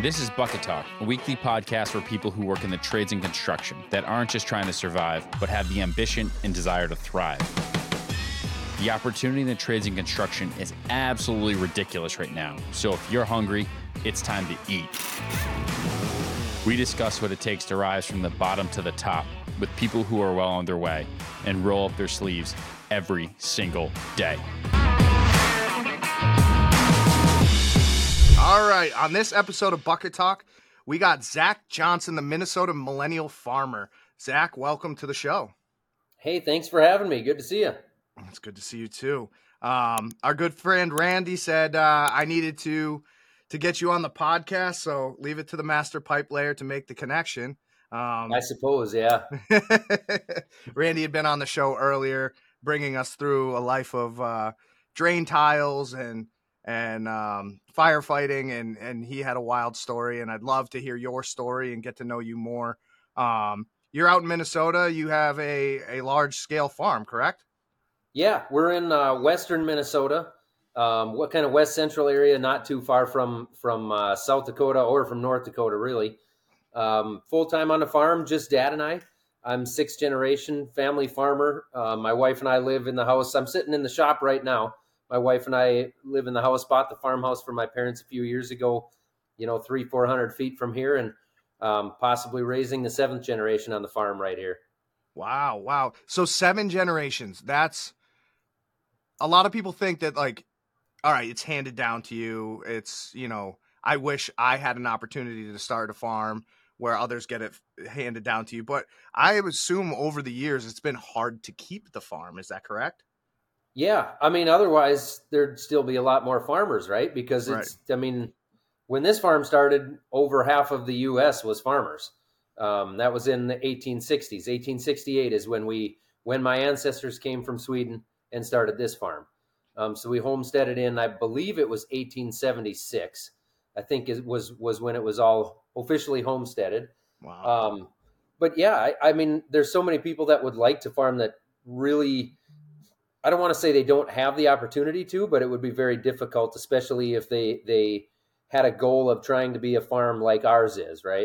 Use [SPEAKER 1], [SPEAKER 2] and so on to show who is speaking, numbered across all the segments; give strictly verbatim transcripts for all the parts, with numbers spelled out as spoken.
[SPEAKER 1] This is Bucket Talk, a weekly podcast for people who work in the trades and construction that aren't just trying to survive, but have the ambition and desire to thrive. The opportunity in the trades and construction is absolutely ridiculous right now. So if you're hungry, it's time to eat. We discuss what it takes to rise from the bottom to the top with people who are well on their way and roll up their sleeves every single day.
[SPEAKER 2] All right, on this episode of Bucket Talk, we got Zach Johnson, the Minnesota millennial farmer. Zach, welcome to the show.
[SPEAKER 3] Hey, thanks for having me. Good to see you.
[SPEAKER 2] It's good to see you too. Um, our good friend Randy said uh, I needed to to get you on the podcast, so leave it to the master pipe layer to make the connection. Um,
[SPEAKER 3] I suppose, yeah.
[SPEAKER 2] Randy had been on the show earlier, bringing us through a life of uh, drain tiles and and um, firefighting, and and he had a wild story, and I'd love to hear your story and get to know you more. Um, you're out in Minnesota. You have a, a large scale farm, correct?
[SPEAKER 3] Yeah, we're in uh, western Minnesota. Um, what kind of west central area? Not too far from from uh, South Dakota or from North Dakota, really. Um, full time on the farm, just Dad and I. I'm sixth generation family farmer. Uh, my wife and I live in the house. I'm sitting in the shop right now. My wife and I live in the house, bought the farmhouse for my parents a few years ago, you know, three, four hundred feet from here, and um, possibly raising the seventh generation on the farm right here.
[SPEAKER 2] Wow. Wow. So seven generations. That's a lot of people think that, like, all right, it's handed down to you. It's, you know, I wish I had an opportunity to start a farm where others get it handed down to you. But I assume over the years, it's been hard to keep the farm. Is that correct?
[SPEAKER 3] Yeah, I mean, otherwise there'd still be a lot more farmers, right? Because it's, right. I mean, when this farm started, over half of the U S was farmers. Um, that was in the eighteen sixties. eighteen sixty-eight is when we, when my ancestors came from Sweden and started this farm. Um, so we homesteaded in, I believe it was eighteen seventy-six. I think it was was when it was all officially homesteaded.
[SPEAKER 2] Wow.
[SPEAKER 3] Um, but yeah, I, I mean, there's so many people that would like to farm that really. I don't want to say they don't have the opportunity to, but it would be very difficult, especially if they they had a goal of trying to be a farm like ours is, right?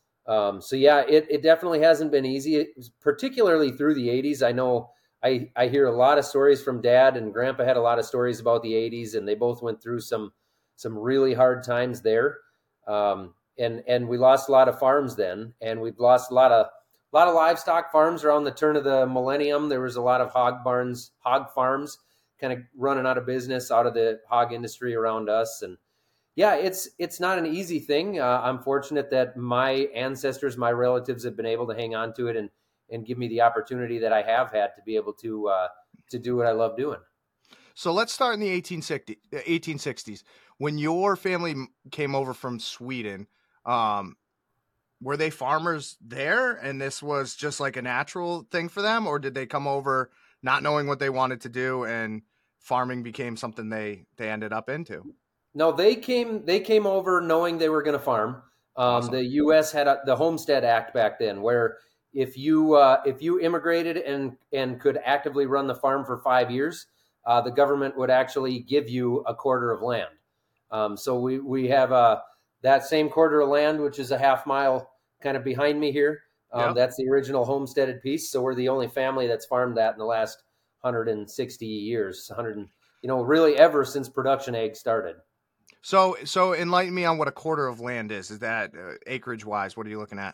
[SPEAKER 3] Um, so yeah, it, it definitely hasn't been easy, it was particularly through the eighties. I know I, I hear a lot of stories from Dad, and Grandpa had a lot of stories about the eighties, and they both went through some some really hard times there. Um, and and we lost a lot of farms then, and we've lost a lot of A lot of livestock farms around the turn of the millennium. There was a lot of hog barns, hog farms kind of running out of business out of the hog industry around us. And yeah, it's it's not an easy thing. Uh, I'm fortunate that my ancestors, my relatives have been able to hang on to it and, and give me the opportunity that I have had to be able to uh, to do what I love doing.
[SPEAKER 2] So let's start in the eighteen sixties. When your family came over from Sweden, um, were they farmers there and this was just like a natural thing for them? Or did they come over not knowing what they wanted to do and farming became something they, they ended up into?
[SPEAKER 3] No, they came, they came over knowing they were going to farm. Um, awesome. The U S had a, the Homestead Act back then, where if you, uh, if you immigrated and, and could actively run the farm for five years, uh, the government would actually give you a quarter of land. Um, so we, we have, uh, that same quarter of land, which is a half mile kind of behind me here. Um, yep. That's the original homesteaded piece. So we're the only family that's farmed that in the last one hundred sixty years, one hundred, you know, really ever since production ag started.
[SPEAKER 2] So, so enlighten me on what a quarter of land is. Is that uh, acreage wise? What are you looking at?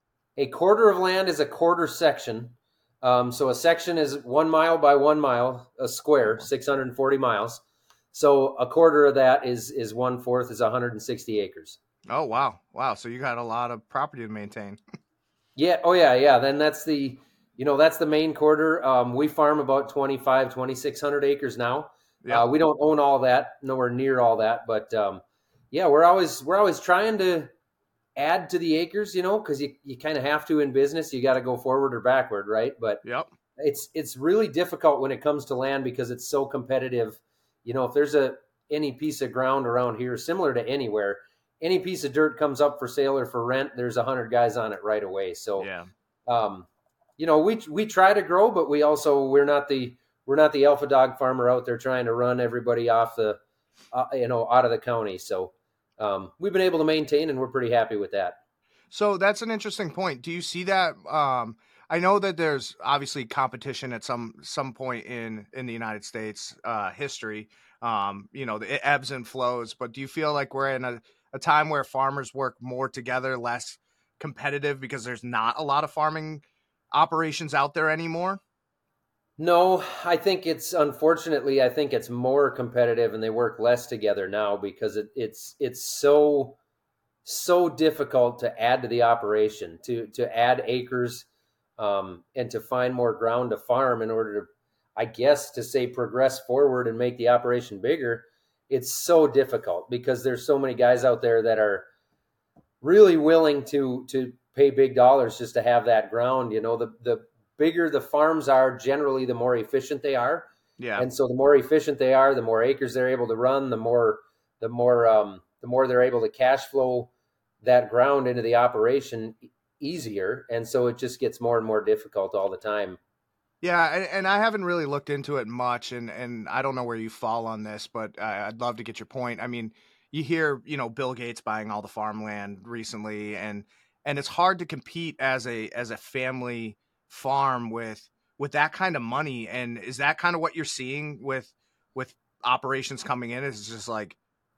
[SPEAKER 3] A quarter of land is a quarter section. Um, so a section is one mile by one mile, a square, six hundred forty miles. So a quarter of that is is one fourth is one hundred sixty acres.
[SPEAKER 2] Oh, wow. Wow. So you got a lot of property to maintain.
[SPEAKER 3] Yeah. Oh, yeah. Yeah. Then that's the, you know, that's the main quarter. Um, we farm about twenty-five, twenty-six hundred acres now. Yeah. Uh, we don't own all that, nowhere near all that. But um, yeah, we're always we're always trying to add to the acres, you know, because you, you kind of have to in business. You got to go forward or backward, right? But
[SPEAKER 2] yep.
[SPEAKER 3] it's it's really difficult when it comes to land because it's so competitive. You know, if there's a any piece of ground around here, similar to anywhere, any piece of dirt comes up for sale or for rent, there's a hundred guys on it right away. So,
[SPEAKER 2] yeah.
[SPEAKER 3] um, you know, we we try to grow, but we also we're not the we're not the alpha dog farmer out there trying to run everybody off the, uh, you know, out of the county. So, um, we've been able to maintain, and we're pretty happy with that.
[SPEAKER 2] So that's an interesting point. Do you see that? Um, I know that there's obviously competition at some some point in in the United States uh, history. Um, you know, it ebbs and flows. But do you feel like we're in a, a time where farmers work more together, less competitive, because there's not a lot of farming operations out there anymore?
[SPEAKER 3] No, I think it's unfortunately, I think it's more competitive, and they work less together now because it, it's it's so so difficult to add to the operation, to to add acres, um, and to find more ground to farm in order to, I guess, to say progress forward and make the operation bigger. It's so difficult because there's so many guys out there that are really willing to to pay big dollars just to have that ground. You know, the the bigger the farms are, generally the more efficient they are.
[SPEAKER 2] Yeah.
[SPEAKER 3] And so the more efficient they are, the more acres they're able to run, the more the more um, the more they're able to cash flow that ground into the operation easier. And so it just gets more and more difficult all the time.
[SPEAKER 2] Yeah, and, and I haven't really looked into it much, and, and I don't know where you fall on this, but I, I'd love to get your point. I mean, you hear, you know, Bill Gates buying all the farmland recently, and and it's hard to compete as a as a family farm with with that kind of money. And is that kind of what you're seeing with with operations coming in? Is just like,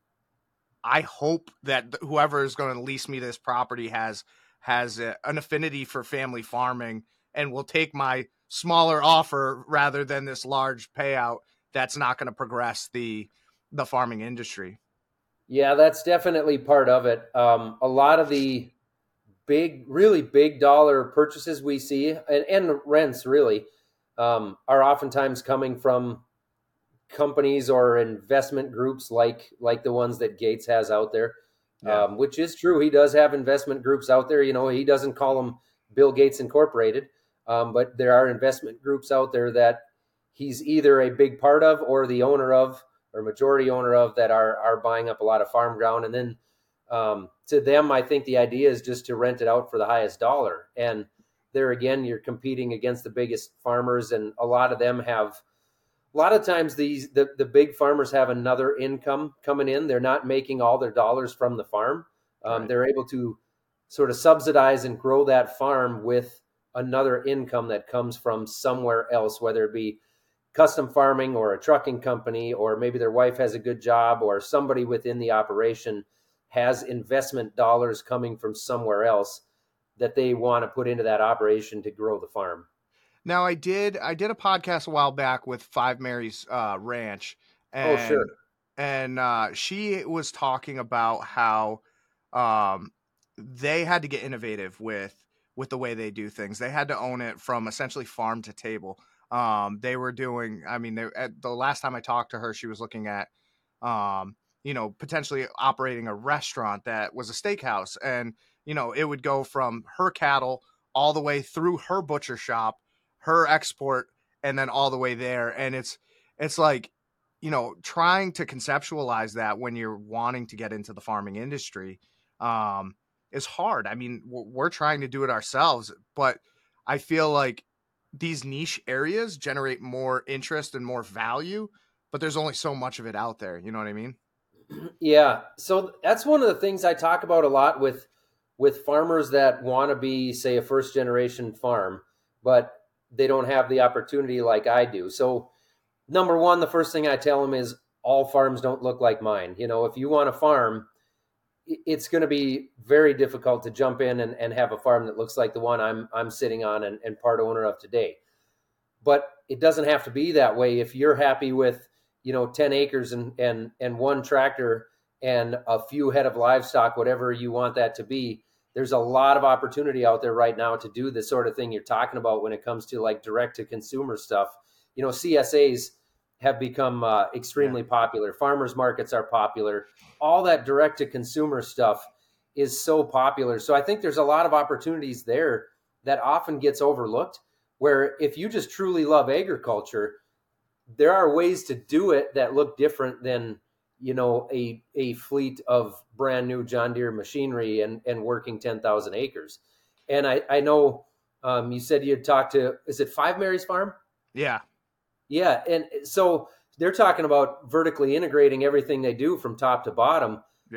[SPEAKER 2] I hope that whoever is going to lease me this property has has a, an affinity for family farming and will take my smaller offer rather than this large payout that's not going to progress the the farming industry.
[SPEAKER 3] Yeah, that's definitely part of it. Um, a lot of the big, really big dollar purchases we see, and, and rents really, um, are oftentimes coming from companies or investment groups like like the ones that Gates has out there,
[SPEAKER 2] Yeah.
[SPEAKER 3] um, which is true. He does have investment groups out there. You know, he doesn't call them Bill Gates Incorporated, um, but there are investment groups out there that he's either a big part of or the owner of or majority owner of that are are buying up a lot of farm ground. And then um, to them, I think the idea is just to rent it out for the highest dollar. And there again, you're competing against the biggest farmers, and a lot of them have. A lot of times these the, the big farmers have another income coming in. They're not making all their dollars from the farm. Um,
[SPEAKER 2] Right.
[SPEAKER 3] They're able to sort of subsidize and grow that farm with another income that comes from somewhere else, whether it be custom farming or a trucking company, or maybe their wife has a good job, or somebody within the operation has investment dollars coming from somewhere else that they want to put into that operation to grow the farm.
[SPEAKER 2] Now I did I did a podcast a while back with Five Mary's uh, Ranch, and
[SPEAKER 3] Oh, sure.
[SPEAKER 2] and uh, she was talking about how um, they had to get innovative with with the way they do things. They had to own it from essentially farm to table. Um, they were doing. I mean, they, at the last time I talked to her, she was looking at, um, you know, potentially operating a restaurant that was a steakhouse, and you know, it would go from her cattle all the way through her butcher shop, her export, and then all the way there. And it's it's like, you know, trying to conceptualize that when you're wanting to get into the farming industry um, is hard. I mean, we're trying to do it ourselves, but I feel like these niche areas generate more interest and more value, but there's only so much of it out there. You know what I mean?
[SPEAKER 3] Yeah. So that's one of the things I talk about a lot with with farmers that want to be, say, a first generation farm, but they don't have the opportunity like I do. So number one, the first thing I tell them is all farms don't look like mine. You know, if you want a farm, it's going to be very difficult to jump in and, and have a farm that looks like the one I'm I'm sitting on and, and part owner of today. But it doesn't have to be that way. If you're happy with, you know, ten acres and and and one tractor and a few head of livestock, whatever you want that to be, there's a lot of opportunity out there right now to do the sort of thing you're talking about when it comes to like direct to consumer stuff. You know, C S As have become uh, extremely yeah. popular. Farmers markets are popular. All that direct to consumer stuff is so popular. So I think there's a lot of opportunities there that often gets overlooked, where if you just truly love agriculture, there are ways to do it that look different than, you know, a a fleet of brand new John Deere machinery and, and working ten thousand acres. And I, I know um, you said you'd talked to, is it Five Mary's Farm?
[SPEAKER 2] Yeah.
[SPEAKER 3] Yeah. And so they're talking about vertically integrating everything they do from top to bottom.
[SPEAKER 2] Yeah.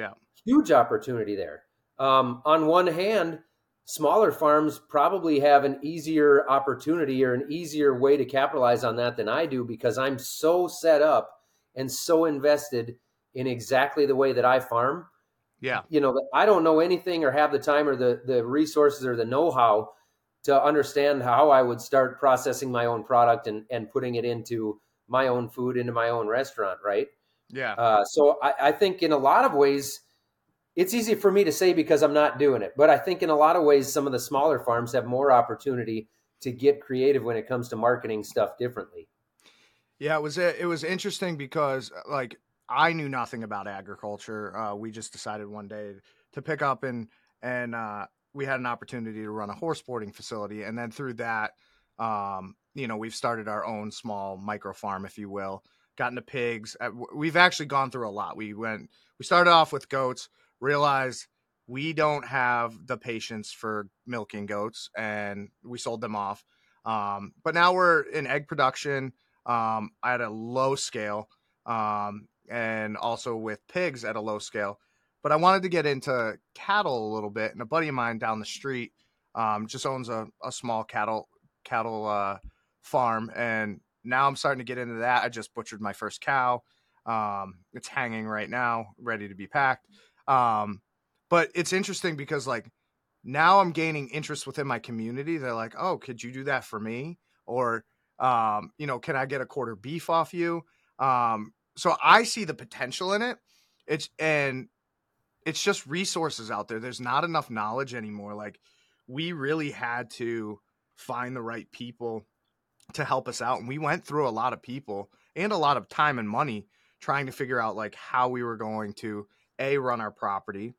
[SPEAKER 3] huge opportunity there. Um, on one hand, smaller farms probably have an easier opportunity or an easier way to capitalize on that than I do, because I'm so set up and so invested in exactly the way that I farm.
[SPEAKER 2] Yeah.
[SPEAKER 3] You know, I don't know anything or have the time or the, the resources or the know-how to understand how I would start processing my own product and, and putting it into my own food, into my own restaurant. Right.
[SPEAKER 2] Yeah.
[SPEAKER 3] Uh, so I, I think in a lot of ways, it's easy for me to say because I'm not doing it. But I think in a lot of ways, some of the smaller farms have more opportunity to get creative when it comes to marketing stuff differently.
[SPEAKER 2] Yeah, it was it was interesting because like I knew nothing about agriculture. Uh, we just decided one day to pick up and and uh, we had an opportunity to run a horse boarding facility, and then through that, um, you know, we've started our own small micro farm, if you will. Got into pigs. We've actually gone through a lot. We went. We started off with goats. Realized we don't have the patience for milking goats, and we sold them off. Um, but now we're in egg production um, at a low scale, um, and also with pigs at a low scale. But I wanted to get into cattle a little bit, and a buddy of mine down the street um, just owns a, a small cattle cattle uh, farm, and now I'm starting to get into that. I just butchered my first cow. Um, it's hanging right now, ready to be packed. Um, but it's interesting because like now I'm gaining interest within my community. They're like, oh, could you do that for me? Or, um, you know, can I get a quarter beef off you? Um, so I see the potential in it. It's, and it's just resources out there. There's not enough knowledge anymore. Like we really had to find the right people to help us out. And we went through a lot of people and a lot of time and money trying to figure out like how we were going to A, run our property,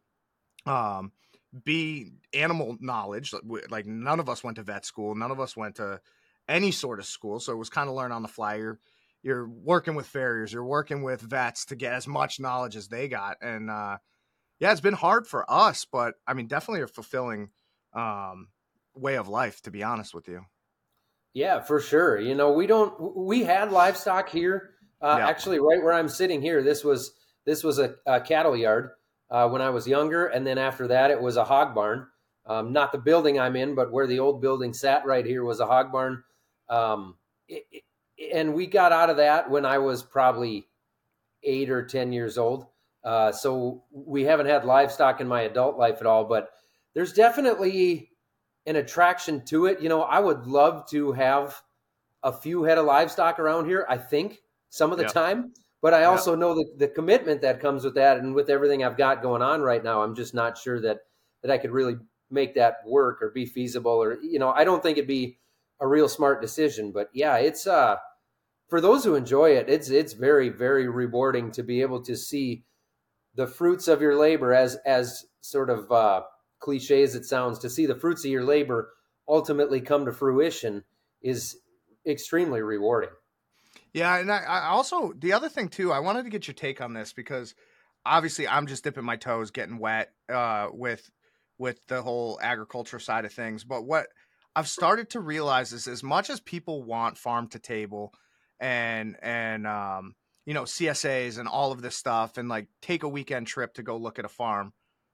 [SPEAKER 2] um, B, animal knowledge. Like none of us went to vet school. None of us went to any sort of school. So it was kind of learn on the fly. You're, you're working with farriers, you're working with vets to get as much knowledge as they got. And, uh, yeah, it's been hard for us, but I mean, definitely a fulfilling, um, way of life, to be honest with you.
[SPEAKER 3] Yeah, for sure. You know, we don't, we had livestock here, uh,
[SPEAKER 2] Yeah.
[SPEAKER 3] actually right where I'm sitting here. This was, this was a, a cattle yard. Uh, when I was younger. And then after that, it was a hog barn. Um, not the building I'm in, but where the old building sat right here was a hog barn. Um, it, it, and we got out of that when I was probably eight or ten years old. Uh, so we haven't had livestock in my adult life at all, but there's definitely an attraction to it. You know, I would love to have a few head of livestock around here, I think, some of the
[SPEAKER 2] Yep.
[SPEAKER 3] time. But I also
[SPEAKER 2] Yep.
[SPEAKER 3] know the, the commitment that comes with that. And with everything I've got going on right now, I'm just not sure that, that I could really make that work or be feasible. Or, you know, I don't think it'd be a real smart decision. But yeah, it's uh, for those who enjoy it, it's it's very, very rewarding to be able to see the fruits of your labor, as, as sort of uh, cliche as it sounds, to see the fruits of your labor ultimately come to fruition is extremely rewarding.
[SPEAKER 2] Yeah, and I, I also the other thing too, I wanted to get your take on this because obviously I'm just dipping my toes, getting wet uh, with with the whole agriculture side of things. But what I've started to realize is, as much as people want farm to table and and um, you know C S As and all of this stuff, and like take a weekend trip to go look at a farm,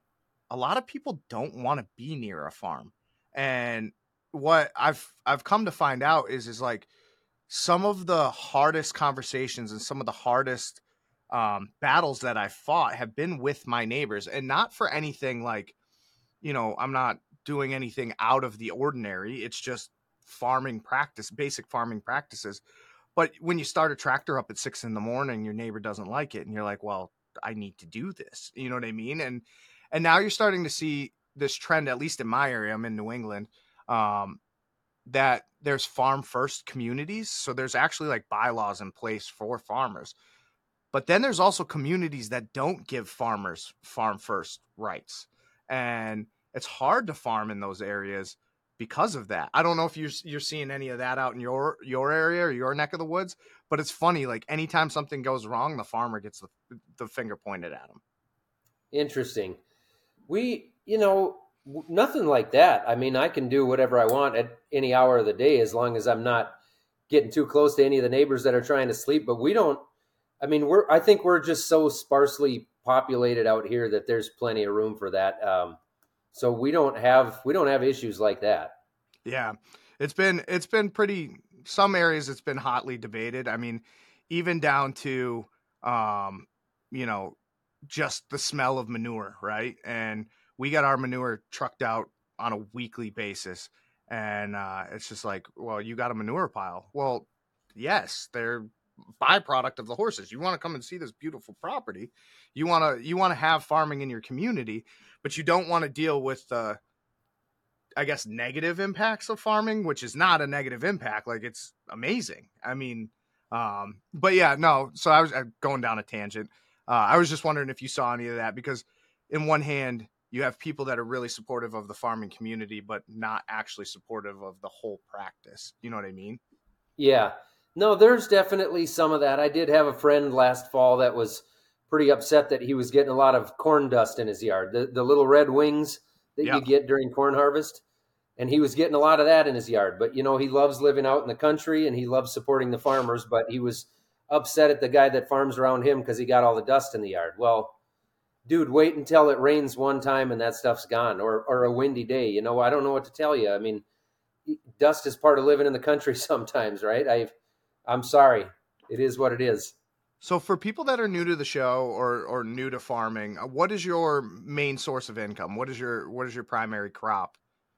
[SPEAKER 2] a lot of people don't want to be near a farm. And what I've I've come to find out is is like some of the hardest conversations and some of the hardest um, battles that I fought have been with my neighbors, and not for anything like, you know, I'm not doing anything out of the ordinary. It's just farming practice, basic farming practices. But when you start a tractor up at six in the morning, your neighbor doesn't like it. And you're like, well, I need to do this. You know what I mean? And, and now you're starting to see this trend, at least in my area. I'm in New England. Um, that there's farm first communities. So there's actually like bylaws in place for farmers. But then there's also communities that don't give farmers farm first rights. And it's hard to farm in those areas because of that. I don't know if you're you're seeing any of that out in your your area or your neck of the woods, but it's funny, like anytime something goes wrong, the farmer gets the, the finger pointed at him.
[SPEAKER 3] Interesting. We, you know, nothing like that. I mean, I can do whatever I want at any hour of the day as long as I'm not getting too close to any of the neighbors that are trying to sleep. But we don't, I mean, we're, I think we're just so sparsely populated out here that there's plenty of room for that. Um, so we don't have we don't have issues like that.
[SPEAKER 2] Yeah, it's been it's been pretty. Some areas it's been hotly debated. I mean, even down to um, you know, just the smell of manure, right? And we got our manure trucked out on a weekly basis, and uh, it's just like, well, you got a manure pile. Well, yes, they're byproduct of the horses. You want to come and see this beautiful property. You want to you want to have farming in your community, but you don't want to deal with the, I guess, negative impacts of farming, which is not a negative impact. Like, it's amazing. I mean, um, but yeah, no. So I was uh, going down a tangent. Uh, I was just wondering if you saw any of that, because in one hand, you have people that are really supportive of the farming community, but not actually supportive of the whole practice. You know what I mean?
[SPEAKER 3] Yeah. No, there's definitely some of that. I did have a friend last fall that was pretty upset that he was getting a lot of corn dust in his yard, the, the little red wings that
[SPEAKER 2] Yeah.
[SPEAKER 3] you get during corn harvest. And he was getting a lot of that in his yard. But, you know, he loves living out in the country and he loves supporting the farmers. But he was upset at the guy that farms around him because he got all the dust in the yard. Well, dude, wait until it rains one time and that stuff's gone, or or a windy day. You know, I don't know what to tell you. I mean, dust is part of living in the country sometimes, right? I've I'm sorry. It is what it is.
[SPEAKER 2] So for people that are new to the show or or new to farming, what is your main source of income? What is your what is your primary crop?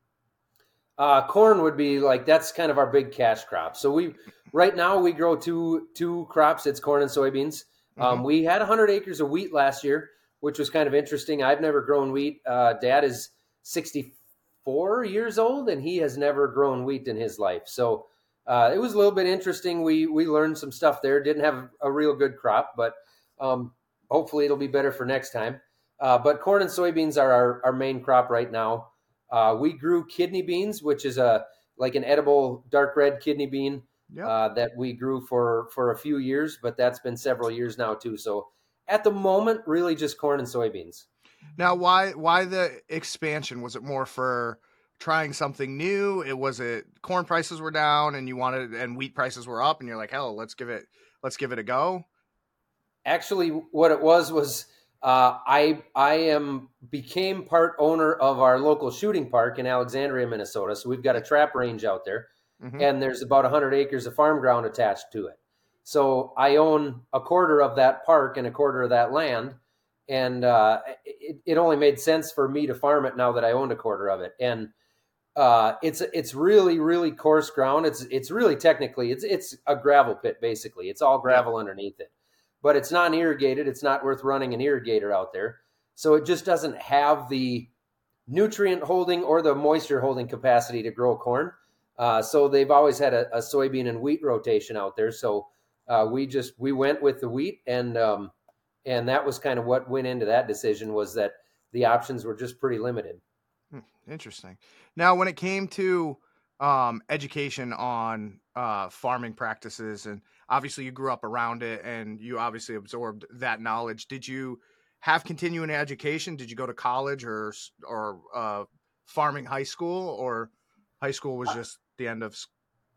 [SPEAKER 3] Uh, corn would be like, that's kind of our big cash crop. So we right now we grow two two crops. It's corn and soybeans. Um,
[SPEAKER 2] Mhm.
[SPEAKER 3] we had one hundred acres of wheat last year, which was kind of interesting. I've never grown wheat. Uh, Dad is sixty-four years old, and he has never grown wheat in his life. So uh, it was a little bit interesting. We we learned some stuff there. Didn't have a real good crop, but um, hopefully it'll be better for next time. Uh, but corn and soybeans are our, our main crop right now. Uh, we grew kidney beans, which is a like an edible dark red kidney bean
[SPEAKER 2] Yep.
[SPEAKER 3] uh, that we grew for for a few years, but that's been several years now too. So at the moment, really just corn and soybeans.
[SPEAKER 2] Now, why why the expansion? Was it more for trying something new? It was it corn prices were down and you wanted, and wheat prices were up, and you're like, hell, let's give it let's give it a go.
[SPEAKER 3] Actually, what it was was uh, I I am became part owner of our local shooting park in Alexandria, Minnesota. So we've got a trap range out there,
[SPEAKER 2] Mhm.
[SPEAKER 3] and there's about one hundred acres of farm ground attached to it. So I own a quarter of that park and a quarter of that land, and uh, it, it only made sense for me to farm it now that I owned a quarter of it. And uh, it's it's really really coarse ground. It's it's really technically it's it's a gravel pit basically. It's all gravel underneath it, but it's not irrigated. It's not worth running an irrigator out there. So it just doesn't have the nutrient holding or the moisture holding capacity to grow corn. Uh, so they've always had a, a soybean and wheat rotation out there. So uh, we just we went with the wheat, and um, and that was kind of what went into that decision, was that the options were just pretty limited.
[SPEAKER 2] Hmm, interesting. Now, when it came to um, education on uh, farming practices, and obviously you grew up around it, and you obviously absorbed that knowledge. Did you have continuing education? Did you go to college or s- or uh, farming high school, or high school was just the end of? s-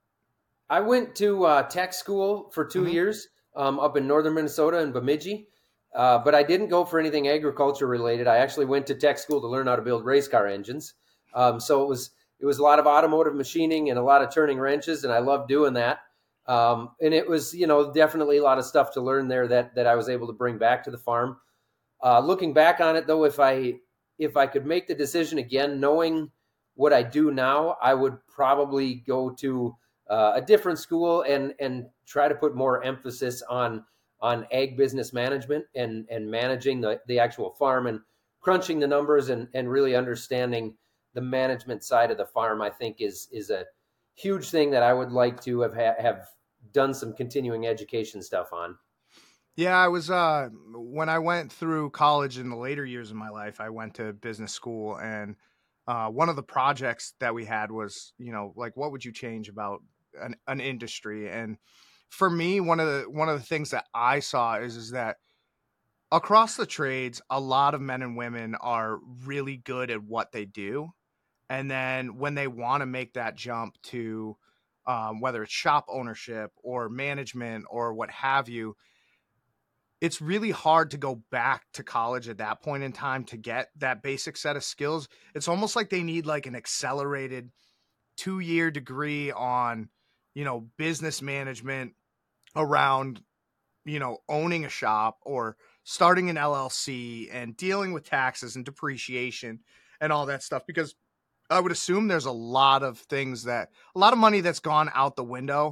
[SPEAKER 3] I went to uh, tech school for two
[SPEAKER 2] Mhm.
[SPEAKER 3] years um, up in northern Minnesota in Bemidji, uh, but I didn't go for anything agriculture related. I actually went to tech school to learn how to build race car engines. Um, so it was it was a lot of automotive machining and a lot of turning wrenches, and I loved doing that. Um, and it was, you know, definitely a lot of stuff to learn there that that I was able to bring back to the farm. Uh, looking back on it, though, if I if I could make the decision again, knowing what I do now, I would probably go to uh, a different school and and try to put more emphasis on on ag business management and and managing the, the actual farm and crunching the numbers and and really understanding the management side of the farm. I think is is a huge thing that I would like to have ha- have done some continuing education stuff on.
[SPEAKER 2] Yeah, I was uh when I went through college in the later years of my life, I went to business school, and uh one of the projects that we had was, you know, like, what would you change about an, an industry? And for me, one of the one of the things that I saw is is that across the trades, a lot of men and women are really good at what they do. And then when they want to make that jump to um, whether it's shop ownership or management or what have you, it's really hard to go back to college at that point in time to get that basic set of skills. It's almost like they need like an accelerated two year degree on, you know, business management around, you know, owning a shop or starting an L L C and dealing with taxes and depreciation and all that stuff. Because I would assume there's a lot of things that a lot of money that's gone out the window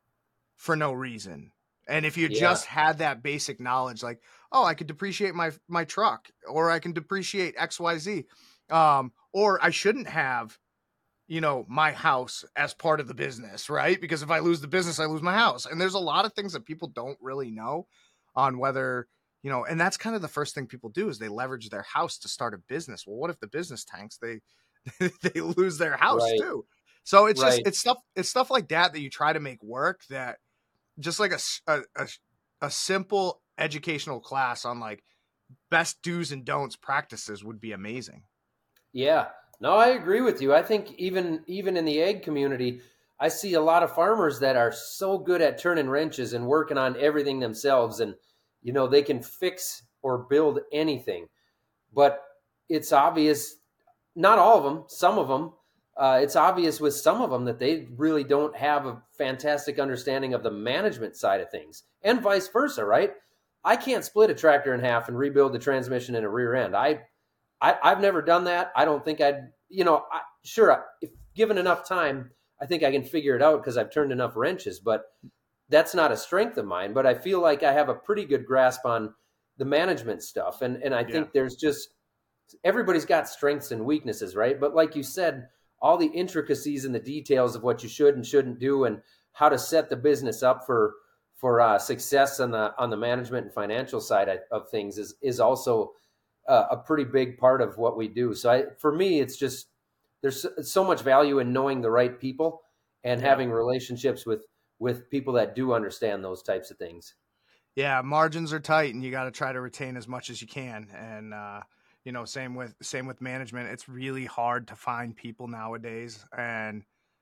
[SPEAKER 2] for no reason. And if you
[SPEAKER 3] Yeah.
[SPEAKER 2] just had that basic knowledge, like, oh, I could depreciate my, my truck, or I can depreciate X, Y, Z. Um, or I shouldn't have, you know, my house as part of the business, right? Because if I lose the business, I lose my house. And there's a lot of things that people don't really know on whether, you know, and that's kind of the first thing people do is they leverage their house to start a business. Well, what if the business tanks? They, they lose their house
[SPEAKER 3] Right.
[SPEAKER 2] too. So it's
[SPEAKER 3] Right.
[SPEAKER 2] just, it's stuff, it's stuff like that, that you try to make work, that just like a, a, a, a simple educational class on like best do's and don'ts practices would be amazing.
[SPEAKER 3] Yeah, no, I agree with you. I think even even in the egg community, I see a lot of farmers that are so good at turning wrenches and working on everything themselves, and you know they can fix or build anything. But it's obvious, not all of them, some of them. Uh, it's obvious with some of them that they really don't have a fantastic understanding of the management side of things, and vice versa, right? I can't split a tractor in half and rebuild the transmission and a rear end. I, I I've never done that. I don't think I'd, you know, I, sure, if given enough time, I think I can figure it out because I've turned enough wrenches, but that's not a strength of mine. But I feel like I have a pretty good grasp on the management stuff. And, and I think
[SPEAKER 2] Yeah.
[SPEAKER 3] there's just, everybody's got strengths and weaknesses, right? But like you said, all the intricacies and the details of what you should and shouldn't do and how to set the business up for for uh, success on the on the management and financial side of things is is also uh, a pretty big part of what we do. So I, for me, it's just there's so, so much value in knowing the right people and
[SPEAKER 2] Yeah.
[SPEAKER 3] having relationships with with people that do understand those types of things.
[SPEAKER 2] Yeah, margins are tight, and you got to try to retain as much as you can. And uh, you know, same with same with management. It's really hard to find people nowadays, and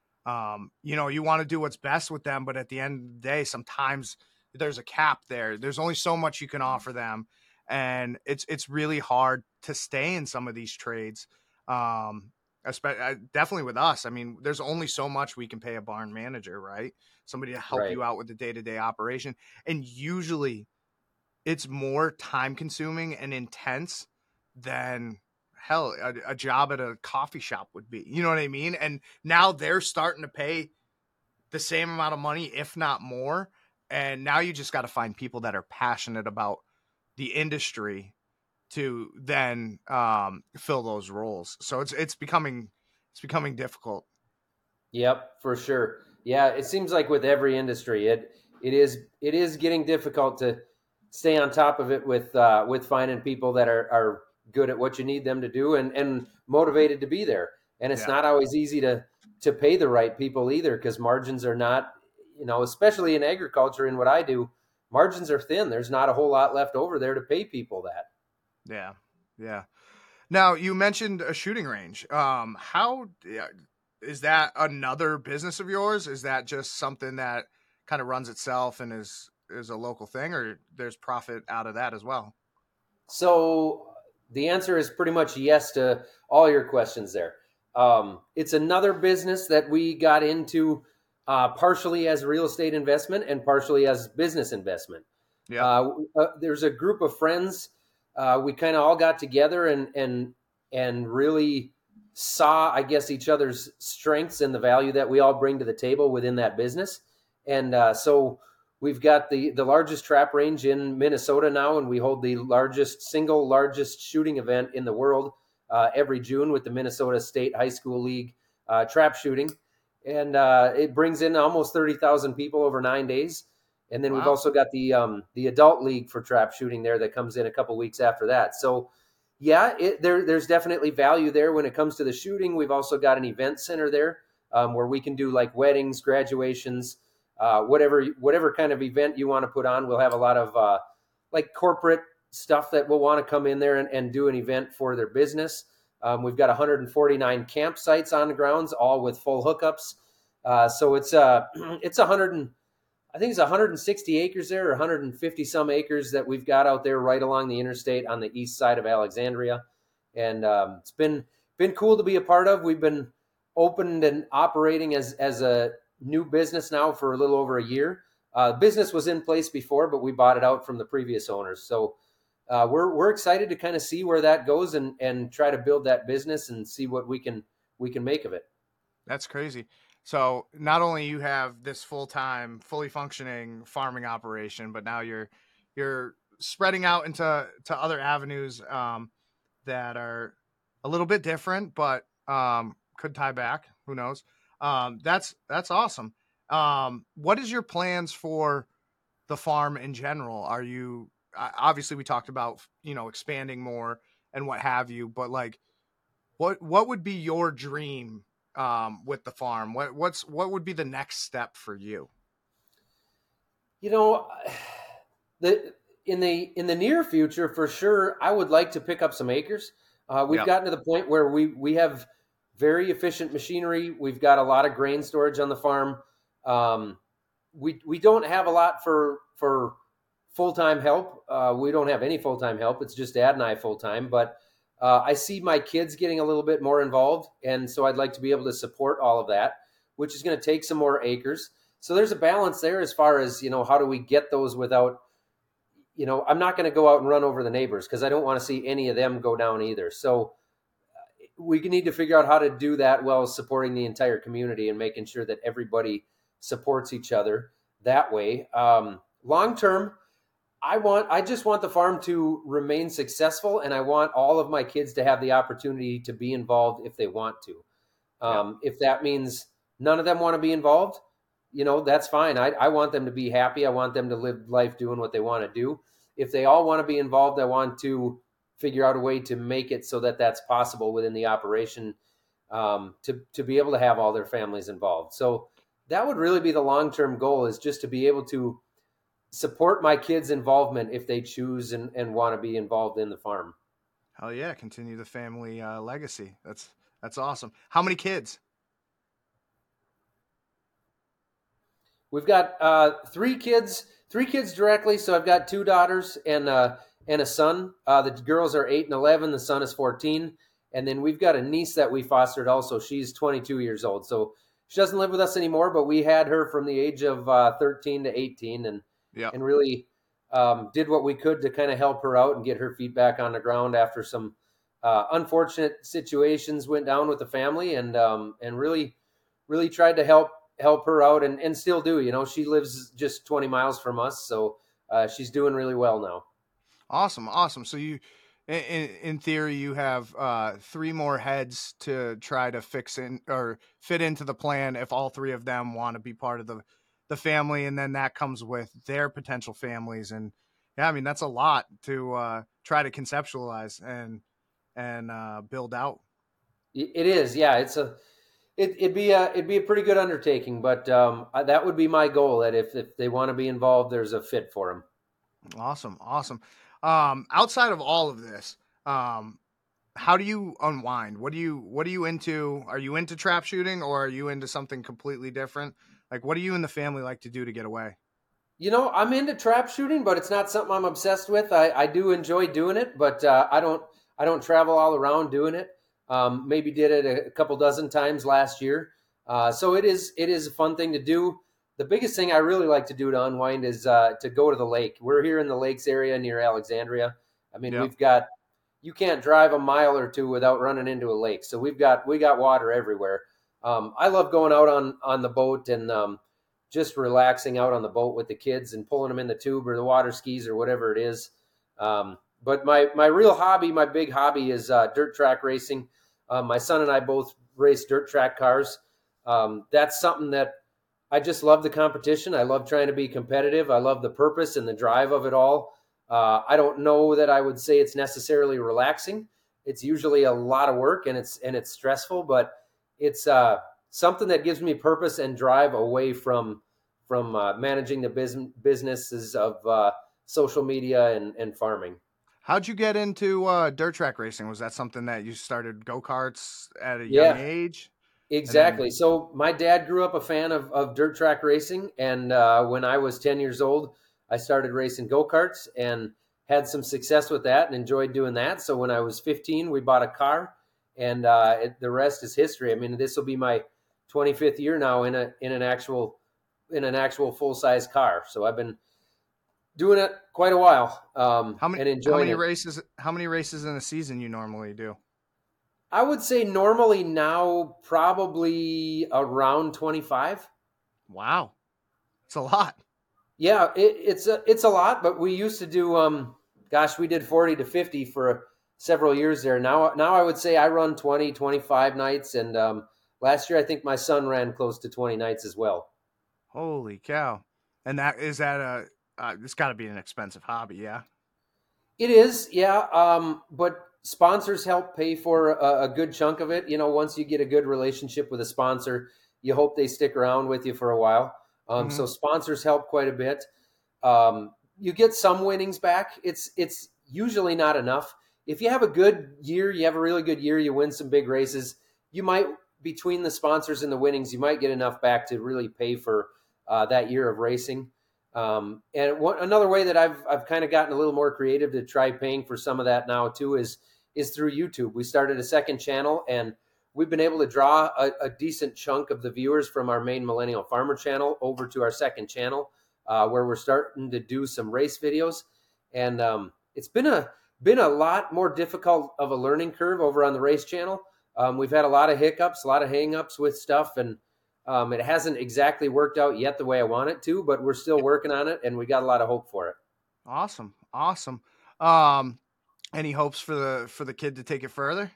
[SPEAKER 2] um, you know, you want to do what's best with them, but at the end of the day, sometimes there's a cap there. There's only so much you can offer them, and it's it's really hard to stay in some of these trades. Um, especially, definitely with us. I mean, there's only so much we can pay a barn manager, right? Somebody to help
[SPEAKER 3] Right.
[SPEAKER 2] you out with the day to day operation, and usually it's more time consuming and intense than hell a, a job at a coffee shop would be. You know what I mean? And now they're starting to pay the same amount of money, if not more. And now you just got to find people that are passionate about the industry to then um, fill those roles. So it's it's becoming it's becoming difficult.
[SPEAKER 3] Yep, for sure. Yeah, it seems like with every industry, it it is it is getting difficult to stay on top of it with uh, with finding people that are, are good at what you need them to do and, and motivated to be there. And it's
[SPEAKER 2] Yeah.
[SPEAKER 3] not always easy to to pay the right people either, because margins are not, you know, especially in agriculture and what I do, margins are thin. There's not a whole lot left over there to pay people that.
[SPEAKER 2] Yeah, yeah. Now you mentioned a shooting range. Um, how yeah, is that another business of yours? Is that just something that kind of runs itself and is is a local thing, or there's profit out of that as well?
[SPEAKER 3] So the answer is pretty much yes to all your questions there. Um, it's another business that we got into uh, partially as real estate investment and partially as business investment.
[SPEAKER 2] Yeah.
[SPEAKER 3] Uh, uh, there's a group of friends. Uh, we kind of all got together and and and really saw, I guess, each other's strengths and the value that we all bring to the table within that business. And uh, so we've got the, the largest trap range in Minnesota now, and we hold the largest, single largest shooting event in the world uh, every June with the Minnesota State High School League uh, trap shooting. And uh, it brings in almost thirty thousand people over nine days. And then
[SPEAKER 2] Wow.
[SPEAKER 3] we've also got the um, the adult league for trap shooting there that comes in a couple weeks after that. So, yeah, it, there there's definitely value there when it comes to the shooting. We've also got an event center there um, where we can do like weddings, graduations, uh, whatever whatever kind of event you want to put on. We'll have a lot of uh, like corporate stuff that will want to come in there and, and do an event for their business. Um, we've got one hundred forty-nine campsites on the grounds, all with full hookups. Uh, so it's uh, it's one hundred and I think it's one hundred sixty acres there, or one hundred fifty some acres that we've got out there right along the interstate on the east side of Alexandria. And um, it's been been cool to be a part of. We've been opened and operating as, as a new business now for a little over a year. Uh, business was in place before, but we bought it out from the previous owners. So uh, we're we're excited to kind of see where that goes and, and try to build that business and see what we can we can make of it.
[SPEAKER 2] That's crazy. So not only you have this full-time, fully functioning farming operation, but now you're you're spreading out into to other avenues um, that are a little bit different, but um, could tie back. Who knows? Um, that's that's awesome. Um, what is your plans for the farm in general? Are you obviously we talked about you know expanding more and what have you, but like, what what would be your dream? Um, with the farm, what what's what would be the next step for you?
[SPEAKER 3] You know, the in the in the near future, for sure, I would like to pick up some acres. Uh, we've yep. gotten to the point where we we have very efficient machinery. We've got a lot of grain storage on the farm. Um, we we don't have a lot for for full time help. Uh, we don't have any full time help. It's just Dad and I full time, but. Uh, I see my kids getting a little bit more involved, and so I'd like to be able to support all of that, which is going to take some more acres. So there's a balance there as far as, you know, how do we get those without, you know, I'm not going to go out and run over the neighbors because I don't want to see any of them go down either. So we need to figure out how to do that while supporting the entire community and making sure that everybody supports each other that way. Um, long term, I want, I just want the farm to remain successful, and I want all of my kids to have the opportunity to be involved if they want to. Um, yeah. If that means none of them want to be involved, you know, that's fine. I, I want them to be happy. I want them to live life doing what they want to do. If they all want to be involved, I want to figure out a way to make it so that that's possible within the operation, um, to, to be able to have all their families involved. So that would really be the long-term goal, is just to be able to support my kids' involvement if they choose and, and want to be involved in the farm.
[SPEAKER 2] Hell yeah. Continue the family uh, legacy. That's, that's awesome. How many kids?
[SPEAKER 3] We've got uh, three kids, three kids directly. So I've got two daughters and, uh, and a son. Uh, the girls are eight and eleven. The son is fourteen. And then we've got a niece that we fostered also. She's twenty-two years old. So she doesn't live with us anymore, but we had her from the age of uh, thirteen to eighteen. And, Yeah. and really um, did what we could to kind of help her out and get her feet back on the ground after some uh, unfortunate situations went down with the family, and um, and really, really tried to help help her out, and, and still do. You know, she lives just twenty miles from us, so uh, she's doing really well now.
[SPEAKER 2] Awesome, awesome. So you, in, in theory, you have uh, three more heads to try to fix in or fit into the plan if all three of them want to be part of the the family, and then that comes with their potential families. And yeah, I mean, that's a lot to uh, try to conceptualize and, and uh, build out.
[SPEAKER 3] It is. Yeah. It's a, it, it'd be a, it'd be a pretty good undertaking, but um, that would be my goal, that if, if they want to be involved, there's a fit for them.
[SPEAKER 2] Awesome. Awesome. Um, outside of all of this, um, how do you unwind? What do you, what are you into? Are you into trap shooting, or are you into something completely different? Like, what do you and the family like to do to get away?
[SPEAKER 3] You know, I'm into trap shooting, but it's not something I'm obsessed with. I, I do enjoy doing it, but uh, I don't I don't travel all around doing it. Um, maybe did it a, a couple dozen times last year. Uh, so it is it is a fun thing to do. The biggest thing I really like to do to unwind is uh, to go to the lake. We're here in the lakes area near Alexandria. I mean, yep. we've got, you can't drive a mile or two without running into a lake. So we've got we got water everywhere. Um, I love going out on, on the boat and um, just relaxing out on the boat with the kids and pulling them in the tube or the water skis or whatever it is. Um, but my, my real hobby, my big hobby is uh, dirt track racing. Uh, my son and I both race dirt track cars. Um, that's something that I just love, the competition. I love trying to be competitive. I love the purpose and the drive of it all. Uh, I don't know that I would say it's necessarily relaxing. It's usually a lot of work, and it's and it's stressful, but it's uh, something that gives me purpose and drive away from from uh, managing the business businesses of uh, social media and, and farming.
[SPEAKER 2] How'd you get into uh, dirt track racing? Was that something that you started go-karts at a
[SPEAKER 3] yeah.
[SPEAKER 2] young age?
[SPEAKER 3] Exactly. So my dad grew up a fan of, of dirt track racing. And uh, when I was ten years old, I started racing go-karts and had some success with that and enjoyed doing that. So when I was fifteen, we bought a car, and uh, it, the rest is history. I mean, this will be my twenty-fifth year now in a in an actual in an actual full-size car. So I've been doing it quite a while. Um,
[SPEAKER 2] how many
[SPEAKER 3] and enjoying
[SPEAKER 2] how many
[SPEAKER 3] it.
[SPEAKER 2] races how many races in a season you normally do?
[SPEAKER 3] I would say normally now probably around twenty-five.
[SPEAKER 2] Wow. It's a lot.
[SPEAKER 3] Yeah, it, it's a, it's a lot, but we used to do, um, gosh, we did forty to fifty for several years there. Now, now I would say I run twenty, twenty-five nights. And um, last year, I think my son ran close to twenty nights as well.
[SPEAKER 2] Holy cow. And that, is that a, uh, it's gotta be an expensive hobby. Yeah.
[SPEAKER 3] It is. Yeah. Um, but sponsors help pay for a, a good chunk of it. You know, once you get a good relationship with a sponsor, you hope they stick around with you for a while. Um,
[SPEAKER 2] Mm-hmm.
[SPEAKER 3] So sponsors help quite a bit. Um, you get some winnings back. It's it's usually not enough. If you have a good year, you have a really good year, you win some big races, you might, between the sponsors and the winnings, you might get enough back to really pay for uh, that year of racing. Um, and one, another way that I've I've kind of gotten a little more creative to try paying for some of that now too is is through YouTube. We started a second channel, and we've been able to draw a, a decent chunk of the viewers from our main Millennial Farmer channel over to our second channel, uh, where we're starting to do some race videos. And um, it's been a been a lot more difficult of a learning curve over on the race channel. Um, we've had a lot of hiccups, a lot of hang-ups with stuff, and um, it hasn't exactly worked out yet the way I want it to, but we're still working on it, and we got a lot of hope for it.
[SPEAKER 2] Awesome. Awesome. Um, any hopes for the, for the kid to take it further?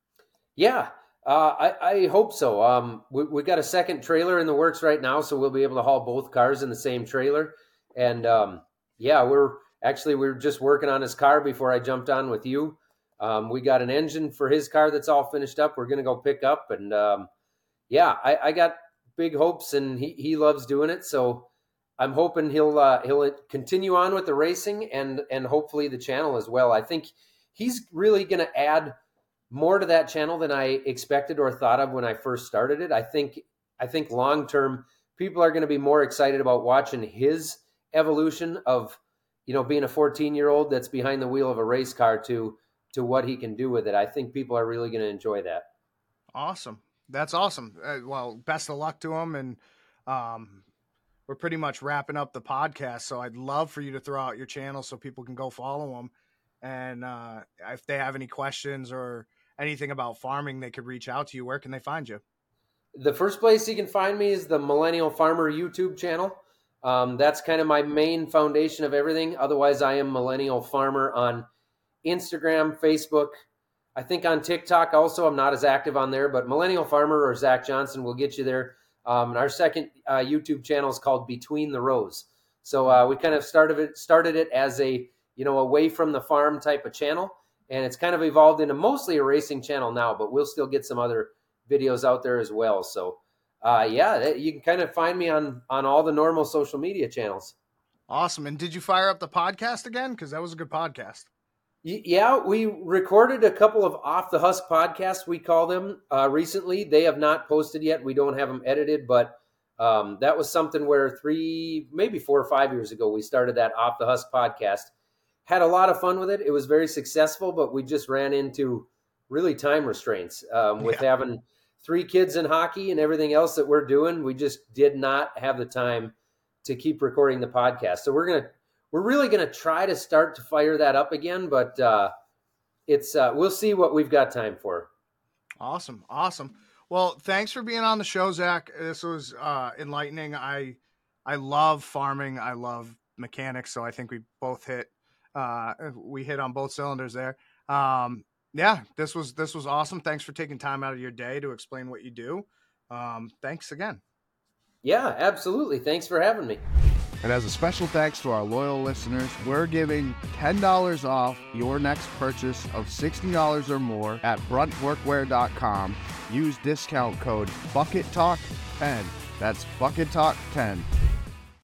[SPEAKER 3] Yeah. Uh, I, I hope so. Um, we, we got a second trailer in the works right now, so we'll be able to haul both cars in the same trailer. And um, yeah, we're actually, we were just working on his car before I jumped on with you. Um, we got an engine for his car that's all finished up. We're going to go pick up. And um, yeah, I, I got big hopes, and he, he loves doing it. So I'm hoping he'll uh, he'll continue on with the racing and, and hopefully the channel as well. I think he's really going to add more to that channel than I expected or thought of when I first started it. I think I think long term people are going to be more excited about watching his evolution of, you know, being a fourteen year old that's behind the wheel of a race car to to what he can do with it. I think people are really going to enjoy that.
[SPEAKER 2] Awesome. That's awesome. Uh, well, best of luck to him. And um, we're pretty much wrapping up the podcast. So I'd love for you to throw out your channel so people can go follow him. And uh, if they have any questions or anything about farming, they could reach out to you. Where can they find you?
[SPEAKER 3] The first place you can find me is the Millennial Farmer YouTube channel. Um, that's kind of my main foundation of everything. Otherwise, I am Millennial Farmer on Instagram, Facebook. I think on TikTok also. I'm not as active on there, but Millennial Farmer or Zach Johnson will get you there. Um, and our second uh, YouTube channel is called Between the Rows. So uh, we kind of started it, started it as a, you know, away from the farm type of channel. And it's kind of evolved into mostly a racing channel now, but we'll still get some other videos out there as well. So, uh, yeah, you can kind of find me on, on all the normal social media channels.
[SPEAKER 2] Awesome. And did you fire up the podcast again? Because that was a good podcast.
[SPEAKER 3] Y- yeah, we recorded a couple of Off the Husk podcasts, we call them, uh, recently. They have not posted yet. We don't have them edited, but um, that was something where three, maybe four or five years ago, we started that Off the Husk podcast. Had a lot of fun with it. It was very successful, but we just ran into really time restraints um, with
[SPEAKER 2] Yeah.
[SPEAKER 3] having three kids in hockey and everything else that we're doing. We just did not have the time to keep recording the podcast. So we're gonna, we're really gonna try to start to fire that up again, but uh, it's uh, we'll see what we've got time for.
[SPEAKER 2] Awesome, awesome. Well, thanks for being on the show, Zach. This was uh, enlightening. I I love farming. I love mechanics. So I think we both hit. Uh, we hit on both cylinders there. Um, yeah, this was, this was awesome. Thanks for taking time out of your day to explain what you do. Um, thanks again.
[SPEAKER 3] Yeah, absolutely. Thanks for having me.
[SPEAKER 4] And as a special thanks to our loyal listeners, we're giving ten dollars off your next purchase of sixty dollars or more at brunt workwear dot com. Use discount code bucket talk ten. That's bucket talk ten.